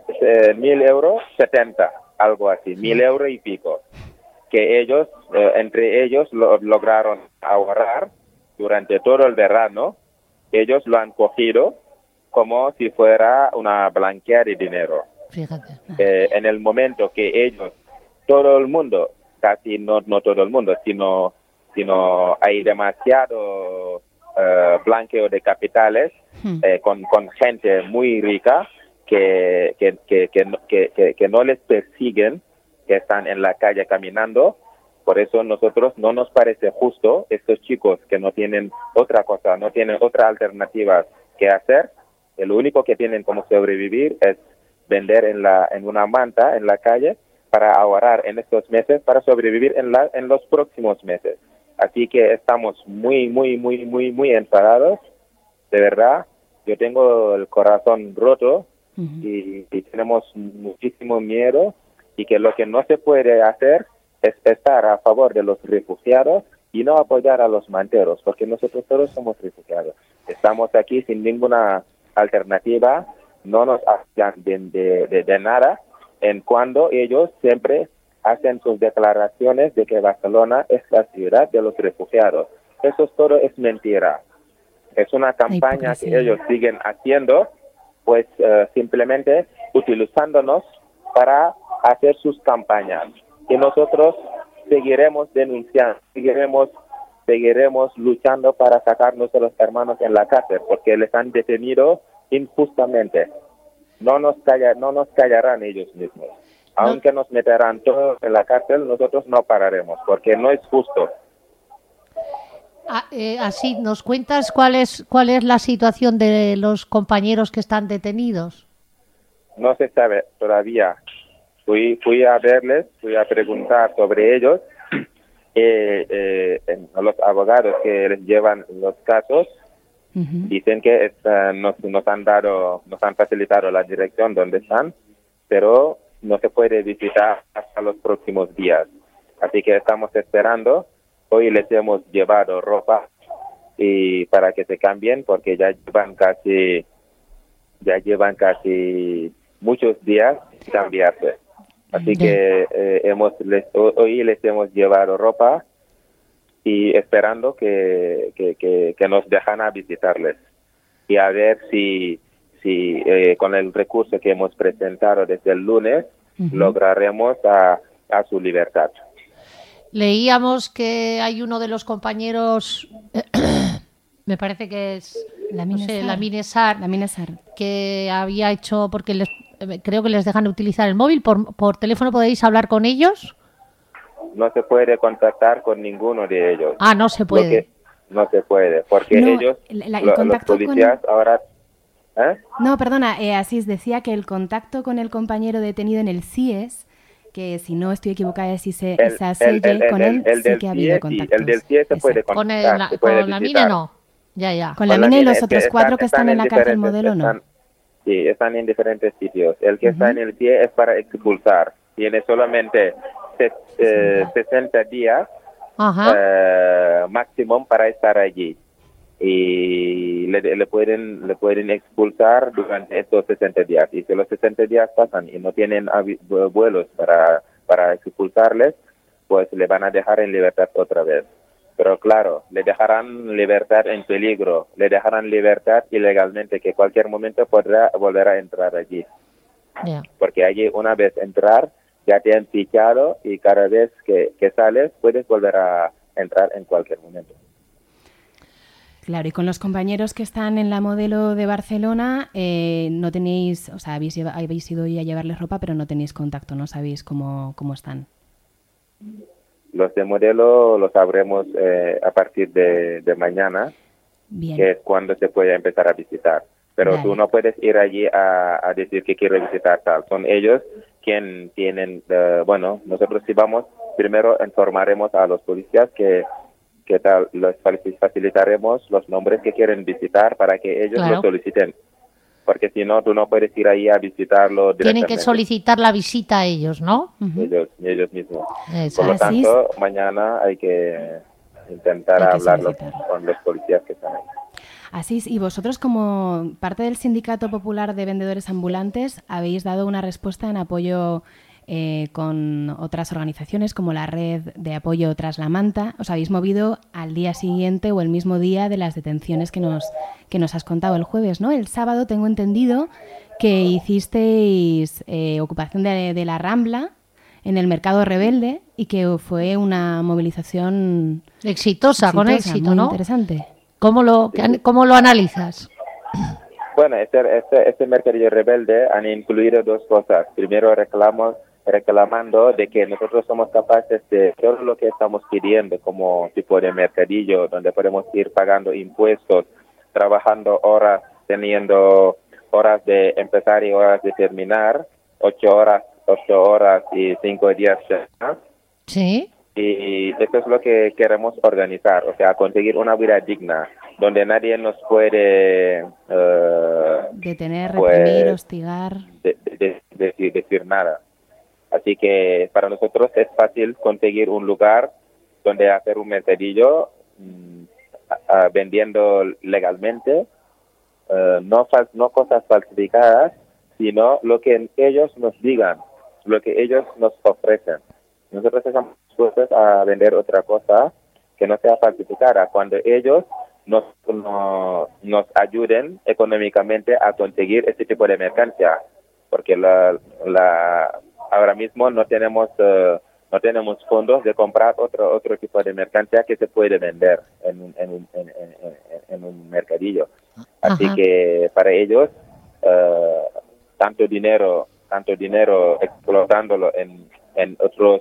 P: 70, algo así, 1.000 euros y pico, que ellos, entre ellos, lograron ahorrar durante todo el verano. Ellos lo han cogido como si fuera una blanqueada de dinero.
I: Fíjate.
P: En el momento que ellos, todo el mundo, casi no todo el mundo, sino hay demasiado blanqueo de capitales con gente muy rica que no les persiguen, que están en la calle caminando. Por eso nosotros no nos parece justo estos chicos que no tienen otra cosa, no tienen otra alternativa que hacer. Lo único que tienen como sobrevivir es vender en una manta en la calle para ahorrar en estos meses, para sobrevivir en los próximos meses. Así que estamos muy enfadados, de verdad. Yo tengo el corazón roto y tenemos muchísimo miedo, y que lo que no se puede hacer es estar a favor de los refugiados y no apoyar a los manteros, porque nosotros todos somos refugiados. Estamos aquí sin ninguna alternativa, no nos apoyan de nada, en cuando ellos siempre hacen sus declaraciones de que Barcelona es la ciudad de los refugiados. Eso todo es mentira. Es una campaña que ellos siguen haciendo, pues simplemente utilizándonos para hacer sus campañas. Y nosotros seguiremos denunciando, seguiremos luchando para sacarnos a los hermanos en la cárcel, porque les han detenido injustamente. No nos callarán ellos mismos. Aunque nos meterán todos en la cárcel, nosotros no pararemos, porque no es justo.
I: Así, ¿nos cuentas cuál es la situación de los compañeros que están detenidos?
P: No se sabe todavía. Fui a verles, fui a preguntar sobre ellos. Los abogados que les llevan los casos dicen que nos han facilitado la dirección donde están, pero no se puede visitar hasta los próximos días. Así que estamos esperando. Hoy les hemos llevado ropa y para que se cambien, porque ya llevan casi muchos días sin cambiarse. Así que hoy les hemos llevado ropa y esperando que nos dejan a visitarles y a ver si con el recurso que hemos presentado desde el lunes lograremos a su libertad.
I: Leíamos que hay uno de los compañeros, me parece que es la Minesar, que había hecho, porque creo que les dejan utilizar el móvil, por teléfono podéis hablar con ellos.
P: No se puede contactar con ninguno de ellos.
I: Ah, no se puede.
P: No se puede, porque ellos, los policías ahora...
J: No, perdona, Asís decía que el contacto con el compañero detenido en el CIES, que si no estoy equivocada, si se selle con él, sí que ha habido contactos.
P: El del CIES se puede contactar.
I: Con la Mine no. Ya.
J: Con la Mine y los otros 4 que están en la cárcel modelo no.
P: Sí, están en diferentes sitios. El que está en el CIES es para expulsar. Tiene solamente 60 días máximo para estar allí. Y le pueden expulsar durante estos 60 días. Y si los 60 días pasan y no tienen vuelos para expulsarles, pues le van a dejar en libertad otra vez. Pero claro, le dejarán libertad en peligro, le dejarán libertad ilegalmente, que cualquier momento podrá volver a entrar allí. Porque allí, una vez entrar, ya te han fichado y cada vez que sales puedes volver a entrar en cualquier momento.
J: Claro, y con los compañeros que están en la modelo de Barcelona, no tenéis, o sea, habéis ido a llevarles ropa, pero no tenéis contacto, no sabéis cómo están.
P: Los de modelo los sabremos a partir de mañana, que es cuando se puede empezar a visitar. Pero tú no puedes ir allí a decir que quiero visitar tal. Son ellos quien tienen, nosotros si vamos, primero informaremos a los policías que tal, les facilitaremos los nombres que quieren visitar para que ellos lo soliciten. Porque si no, tú no puedes ir ahí a visitarlo directamente.
I: Tienen que solicitar la visita a ellos, ¿no?
P: Ellos mismos. Por lo tanto, mañana hay que intentar
J: Hay que
P: hablar
J: solicitarlo.
P: con los policías que están ahí.
J: Así es, y vosotros como parte del Sindicato Popular de Vendedores Ambulantes habéis dado una respuesta en apoyo con otras organizaciones como la Red de Apoyo Tras la Manta. Os habéis movido al día siguiente o el mismo día de las detenciones que nos has contado el jueves, ¿no? El sábado tengo entendido que hicisteis ocupación de la Rambla en el Mercado Rebelde y que fue una movilización
I: Exitosa, con éxito,
J: muy
I: ¿no?
J: interesante.
I: ¿Cómo lo analizas?
P: Bueno, este mercadillo rebelde han incluido dos cosas. Primero, reclamando de que nosotros somos capaces de todo lo que estamos pidiendo como tipo de mercadillo, donde podemos ir pagando impuestos, trabajando horas, teniendo horas de empezar y horas de terminar, 8 horas y 5 días.
I: Sí.
P: Y eso es lo que queremos organizar, o sea, conseguir una vida digna, donde nadie nos puede
J: detener,
P: pues,
J: reprimir, hostigar.
P: Decir nada. Así que para nosotros es fácil conseguir un lugar donde hacer un mercadillo vendiendo legalmente, no cosas falsificadas, sino lo que ellos nos digan, lo que ellos nos ofrecen. Nosotros estamos dispuestos a vender otra cosa que no sea falsificada, cuando ellos nos ayuden económicamente a conseguir este tipo de mercancía, porque ahora mismo no tenemos fondos de comprar otro tipo de mercancía que se puede vender en un mercadillo. Así
I: Ajá.
P: que para ellos tanto dinero explotándolo en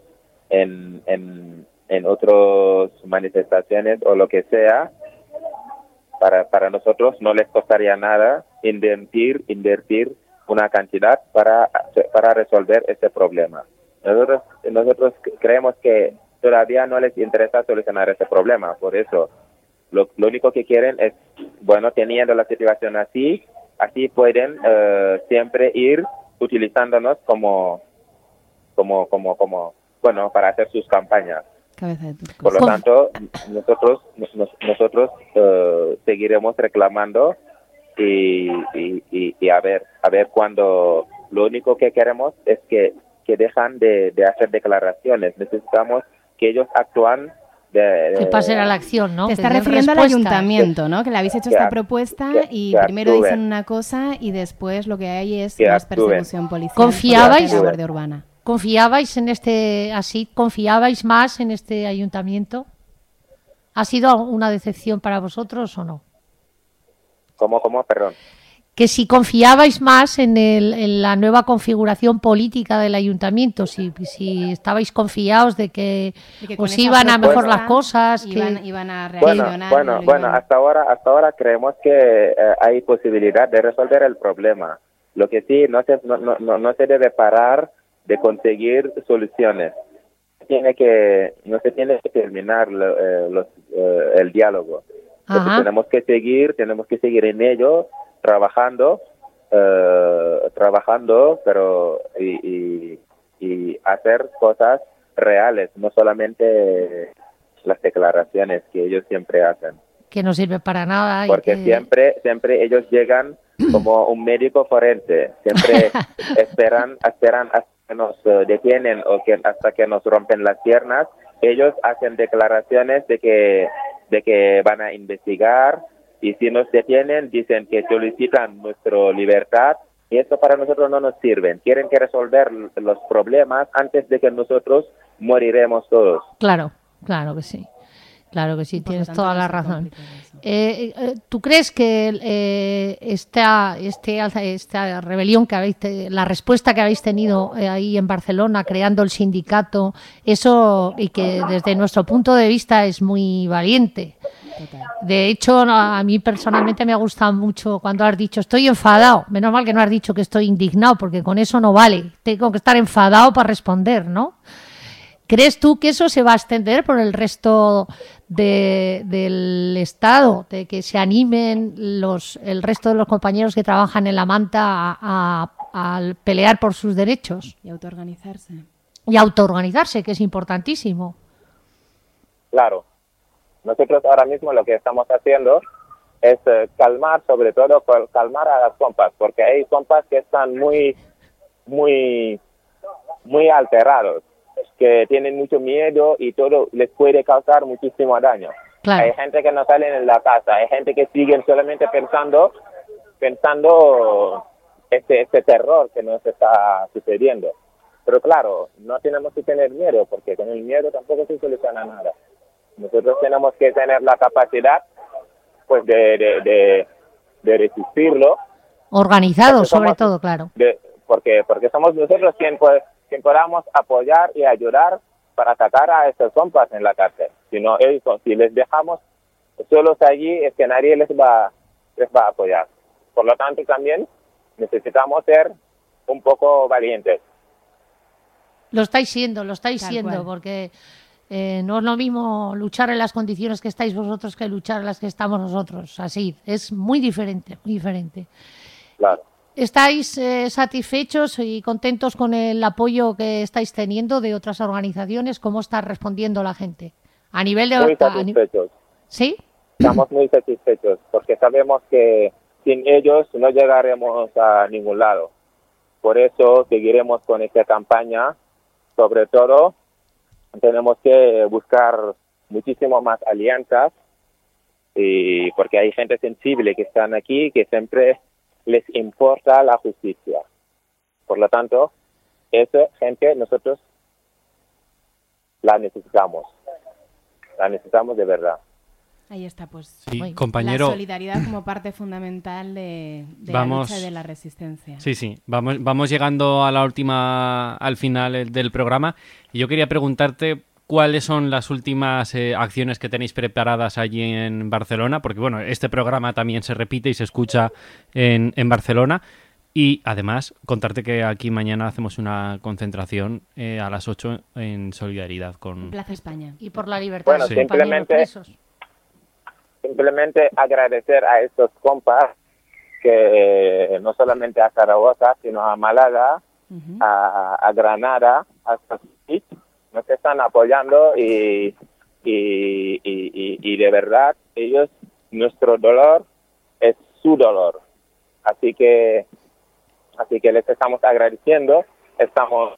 P: otras manifestaciones o lo que sea, para nosotros no les costaría nada invertir una cantidad para resolver este problema. Nosotros creemos que todavía no les interesa solucionar este problema, por eso lo único que quieren es, bueno, teniendo la situación así pueden siempre ir utilizándonos como bueno, para hacer sus campañas. Por lo tanto, nosotros seguiremos reclamando y a ver cuando. Lo único que queremos es que dejan de hacer declaraciones. Necesitamos que ellos actúan.
I: Que pasen a la acción, ¿no?
J: Te
I: Que
J: está
I: den
J: refiriendo al
I: respuesta.
J: ayuntamiento, ¿no? Que le habéis hecho esta propuesta y primero
P: actúen.
J: dicen una cosa y después lo que hay es
P: Que
J: más
P: actúen.
J: persecución policial.
I: ¿Confiabais?
J: por la Guardia Urbana.
I: ¿Confiabais confiabais más en este ayuntamiento? ¿Ha sido una decepción para vosotros o no?
P: ¿Cómo? Perdón.
I: Que si confiabais más en la nueva configuración política del ayuntamiento, si estabais confiados de que
J: con
I: os
J: esa
I: iban a mejorar las
J: propuesta
I: cosas.
J: iban a reaccionar.
P: Bueno, hasta ahora creemos que hay posibilidad de resolver el problema. Lo que sí, no se debe parar de conseguir soluciones. No se tiene que terminar el diálogo. Tenemos que seguir en ello, trabajando, pero y hacer cosas reales, no solamente las declaraciones que ellos siempre hacen.
I: Que no sirve para nada.
P: Porque siempre ellos llegan como un médico forense, siempre esperan hasta que nos detienen o hasta que nos rompen las piernas. Ellos hacen declaraciones de que van a investigar, y si nos detienen dicen que solicitan nuestra libertad, y eso para nosotros no nos sirve. Quieren que resolver los problemas antes de que nosotros moriremos todos.
I: Claro que sí. Claro que sí, tienes toda la razón. ¿Tú crees que esta rebelión que la respuesta que habéis tenido ahí en Barcelona, creando el sindicato, eso, y que desde nuestro punto de vista es muy valiente? De hecho, a mí personalmente me ha gustado mucho cuando has dicho estoy enfadado. Menos mal que no has dicho que estoy indignado, porque con eso no vale. Tengo que estar enfadado para responder, ¿no? ¿Crees tú que eso se va a extender por el resto del Estado? De que se animen el resto de los compañeros que trabajan en la Manta a pelear por sus derechos.
J: Y autoorganizarse.
I: Y autoorganizarse, que es importantísimo.
P: Claro. Nosotros ahora mismo lo que estamos haciendo es calmar, sobre todo calmar a las compas, porque hay compas que están muy alterados, que tienen mucho miedo y todo les puede causar muchísimo daño.
I: Claro.
P: Hay gente que no sale en la casa, hay gente que sigue solamente pensando este terror que nos está sucediendo. Pero claro, no tenemos que tener miedo, porque con el miedo tampoco se soluciona nada. Nosotros tenemos que tener la capacidad pues de resistirlo.
I: Organizado, sobre todo, claro.
P: Porque somos nosotros quien podamos apoyar y ayudar para atacar a estos compas en la cárcel. Si les dejamos solos allí, es que nadie les va a apoyar. Por lo tanto, también necesitamos ser un poco valientes.
I: Lo estáis siendo,
J: cual.
I: porque no es lo mismo luchar en las condiciones que estáis vosotros que luchar en las que estamos nosotros. Así, es muy diferente, muy diferente.
P: Claro.
I: ¿Estáis satisfechos y contentos con el apoyo que estáis teniendo de otras organizaciones? ¿Cómo está respondiendo la gente? A nivel de...
P: Muy satisfechos.
I: ¿Sí?
P: Estamos muy satisfechos porque sabemos que sin ellos no llegaremos a ningún lado. Por eso seguiremos con esta campaña. Sobre todo, tenemos que buscar muchísimo más alianzas, y porque hay gente sensible que están aquí, que siempre les importa la justicia. Por lo tanto, esa gente nosotros la necesitamos de verdad.
J: Ahí está, pues
H: sí, compañero,
J: la solidaridad como parte fundamental de la lucha y de la resistencia.
H: Sí, vamos llegando al final del programa, y yo quería preguntarte cuáles son las últimas acciones que tenéis preparadas allí en Barcelona, porque bueno, este programa también se repite y se escucha en Barcelona, y además contarte que aquí mañana hacemos una concentración a las 8 en solidaridad con
J: Plaza España.
I: Y por la libertad
P: bueno,
I: de los compañeros presos.
P: Simplemente agradecer a estos compas que no solamente a Zaragoza, sino a Málaga, a Granada, hasta aquí, nos están apoyando y de verdad ellos, nuestro dolor es su dolor. Así que les estamos agradeciendo, estamos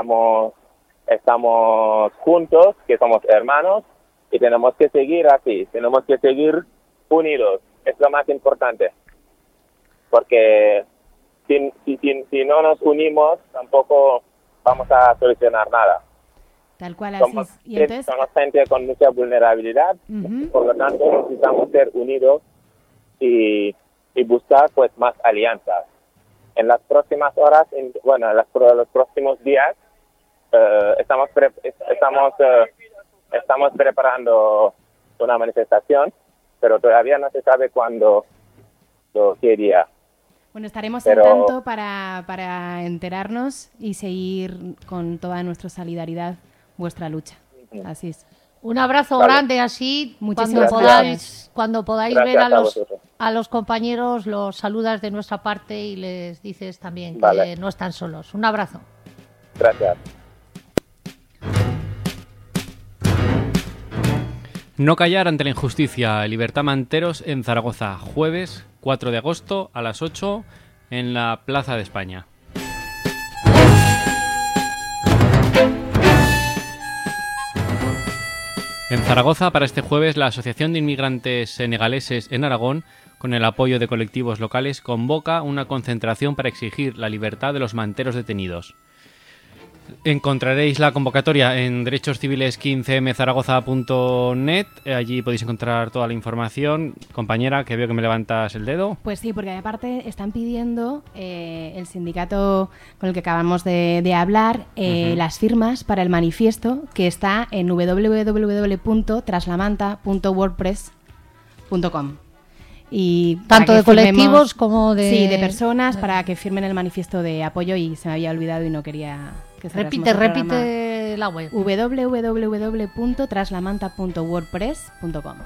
P: juntos, que somos hermanos, y tenemos que seguir así, tenemos que seguir unidos, es lo más importante, porque si no nos unimos tampoco vamos a solucionar nada.
J: Tal cual,
P: somos
J: así. Y entonces...
P: gente con mucha vulnerabilidad, por lo tanto necesitamos ser unidos y buscar pues más alianzas. En las próximas horas, los próximos días, estamos preparando una manifestación, pero todavía no se sabe cuándo o qué día.
J: Bueno, estaremos al tanto para enterarnos y seguir con toda nuestra solidaridad vuestra lucha. Así es.
I: Un abrazo grande, así cuando podáis ver a los compañeros, los saludas de nuestra parte y les dices también que no están solos. Un abrazo.
P: Gracias.
H: No callar ante la injusticia. Libertad Manteros en Zaragoza, jueves 4 de agosto a las 8 en la Plaza de España. En Zaragoza, para este jueves, la Asociación de Inmigrantes Senegaleses en Aragón, con el apoyo de colectivos locales, convoca una concentración para exigir la libertad de los manteros detenidos. Encontraréis la convocatoria en derechosciviles15mzaragoza.net. Allí podéis encontrar toda la información. Compañera, que veo que me levantas el dedo.
J: Pues sí, porque aparte están pidiendo el sindicato con el que acabamos de hablar las firmas para el manifiesto, que está en www.traslamanta.wordpress.com. Y
I: tanto de colectivos como de...
J: Sí, de personas, para que firmen el manifiesto de apoyo, y se me había olvidado y no quería...
I: Repite la web.
J: www.traslamanta.wordpress.com.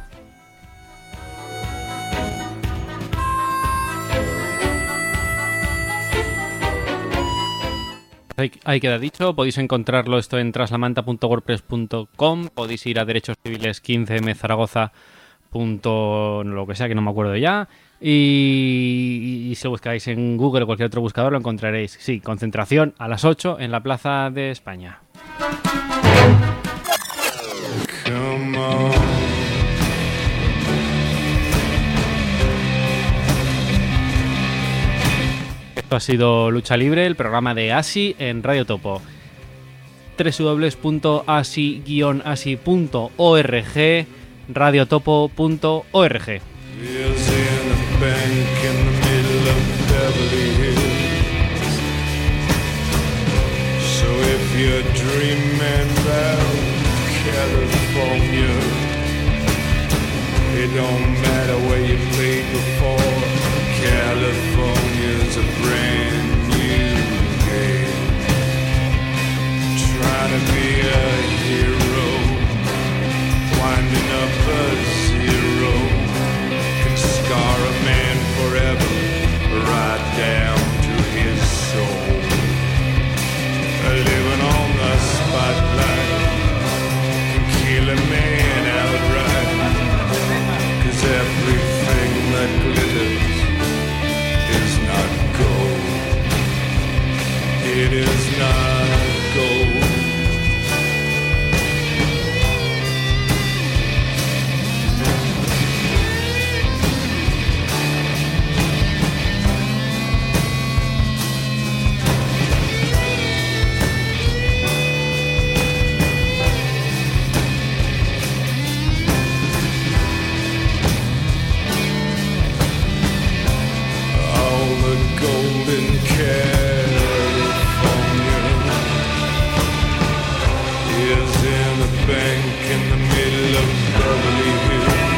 H: Ahí queda dicho. Podéis encontrarlo esto en traslamanta.wordpress.com. Podéis ir a Derechos Civiles 15M Zaragoza. Lo que sea, que no me acuerdo ya. Y si lo buscáis en Google o cualquier otro buscador lo encontraréis. Sí, concentración a las 8 en la Plaza de España. Esto ha sido Lucha Libre, el programa de ASI en Radio Topo. www.asi-asi.org, radiotopo.org.
L: You're dreaming about California. It don't matter where you played before. California's a brand new game. Trying to be a hero, winding up a zero, can scar a man forever, right down to his soul. Living on the spotlight can kill a man outright, 'cause everything that glitters is not gold. It is not gold. Golden California is in a bank in the middle of Beverly Hills.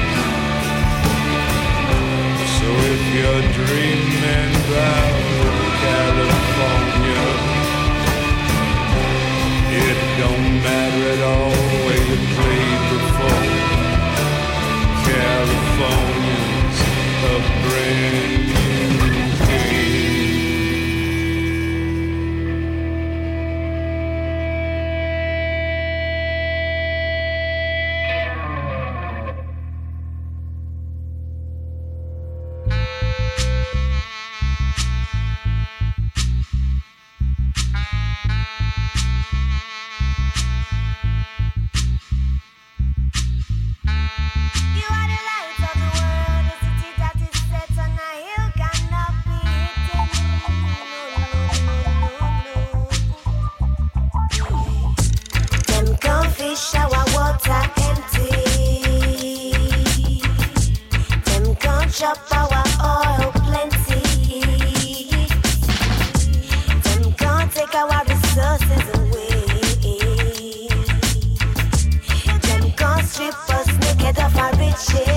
L: So if you're dreaming about California, it don't matter at all where you played before. California's a brand new.
Q: Strip us naked of our riches.